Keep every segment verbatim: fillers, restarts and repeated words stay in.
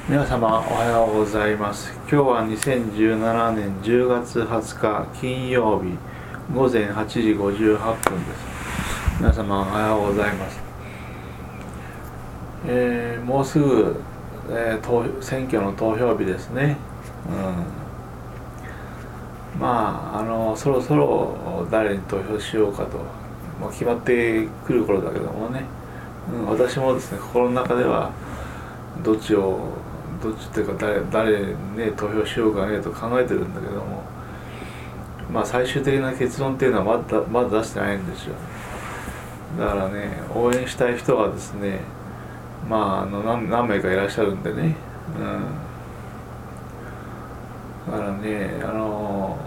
皆様おはようございます。今日はにせんじゅうななねんじゅうがつはつか金曜日ごぜんはちじごじゅうはっぷんです。皆様おはようございます。えー、もうすぐ、えー、投選挙の投票日ですね。うん、まああのそろそろ誰に投票しようかと、まあ、決まってくる頃だけどもね、うん、私もですね心の中ではどっちをどっちっていうか誰誰にね投票しようかねと考えてるんだけども、まあ最終的な結論っていうのはまだまだ出してないんですよ。だからね、応援したい人はですね、まああの 何, 何名かいらっしゃるんでね、うん、だからね、あの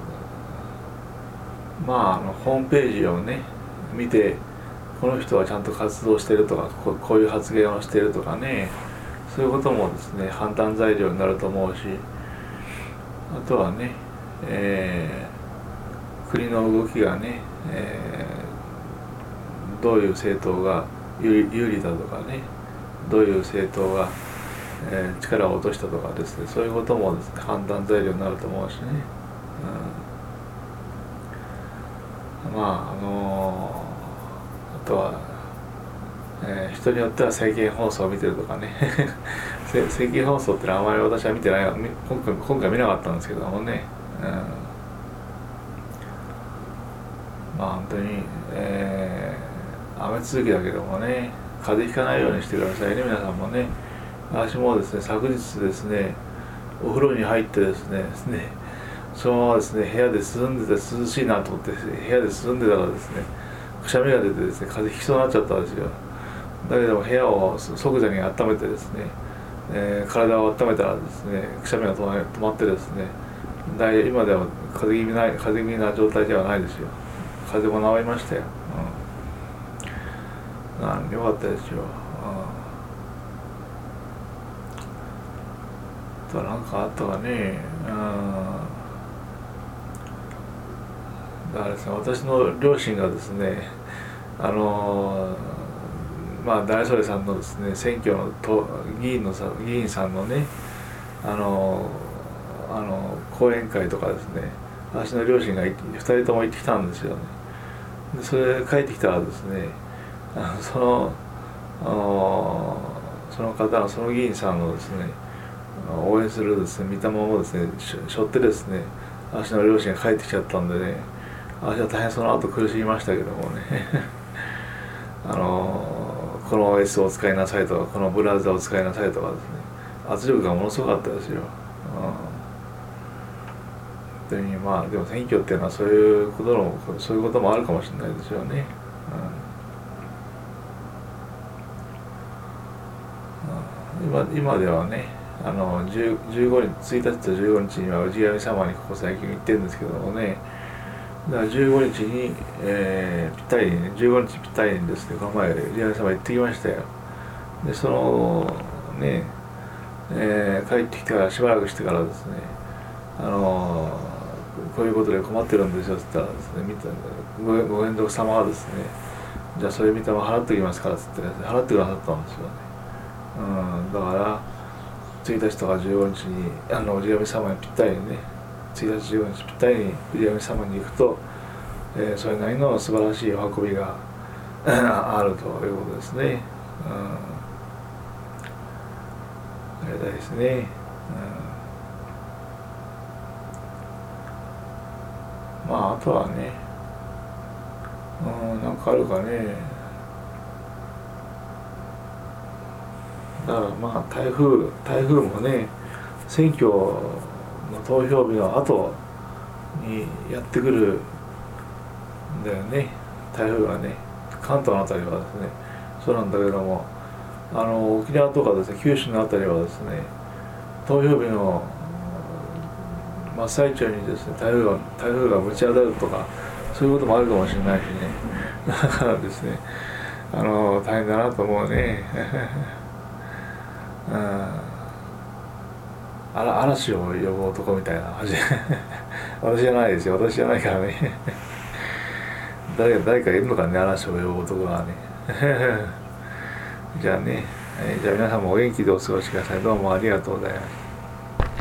まああのホームページをね見て、この人はちゃんと活動してるとか、こ う, こういう発言をしてるとかね、そういうこともですね判断材料になると思うし、あとはね、えー、国の動きがね、えー、どういう政党が有 利, 有利だとかね、どういう政党が、えー、力を落としたとかですね、そういうこともですね判断材料になると思うしね、うん、まああのー、あとは、えー、人によっては政見放送を見てるとかね政見放送ってのはあまり私は見てない、今回今回見なかったんですけどもね、うん、まあ本当に、えー、雨続きだけどもね、風邪ひかないようにしてくださいね、皆さんもね。私もですね昨日ですねお風呂に入ってですねですねそのままですね部屋で涼んでて涼しいなと思って部屋で涼んでたらですねくしゃみが出てですね風邪ひきそうになっちゃったんですよ。だけども部屋を即座に温めてですね、えー、体を温めたらですねくしゃみが止ま止まってですね、だい今では風邪気味ない風邪気味な状態ではないですよ。風邪も治りましたよ。うん、なんよかったですよ。うん、となんかあったかね、うん、だからですね、私の両親がですね、あのーまあ大それさんのですね選挙のと議員のさ議員さんのね、あのあの講演会とかですね、私の両親がふたりとも行ってきたんですよね。でそれで帰ってきたらですね、あのそのあのその方のその議員さんのですね応援するですね御霊をですねしょってですね、私の両親が帰ってきちゃったんでね、私は大変その後苦しみましたけどもねあのこの オーエス を使いなさいとか、このブラウザを使いなさいとかですね、圧力がものすごかったですよ。うん、でまあでも選挙っていうのはそういうことのそういうこともあるかもしれないですよね。うん、今, 今ではね、あのじゅうごにちついたちとじゅうごにちには氏神様にここ最近行ってるんですけどもね、だからじゅうごにちに、えー、ぴったりにねじゅうごにちぴったりにですねこの前氏神様行ってきましたよ。でそのね、えー、帰ってきてからしばらくしてからですね、あのー、こういうことで困ってるんですよって言ったらですね、ごご返答様がですね、じゃあそれ見たま払っておきますからって言って、ね、払ってくださったんですよね。うん、だからついたちとかじゅうごにちにあの氏神様にぴったりにね、ついたちじゅうごにちぴったりに氏神様に行くと、えー、それなりの素晴らしいお運びがあるということですね。うん、ありがたいですね。うん、まああとはね、うん、なんかあるかね。だからまあ台風台風もね、選挙の投票日の後にやってくるんだよね、台風がね。関東の辺りはですねそうなんだけども、あの沖縄とかですね九州の辺りはですね投票日の真っ最中にですね台風が台風がぶち当たるとか、そういうこともあるかもしれないしねだからですね、あの大変だなと思うねうん、あら嵐を呼ぶ男みたいな私じゃないですよ、私じゃないからね誰誰かいるのかね、嵐を呼ぶ男がねじゃあね、 えー、じゃあ皆さんもお元気でお過ごしください。どうもありがとうございました。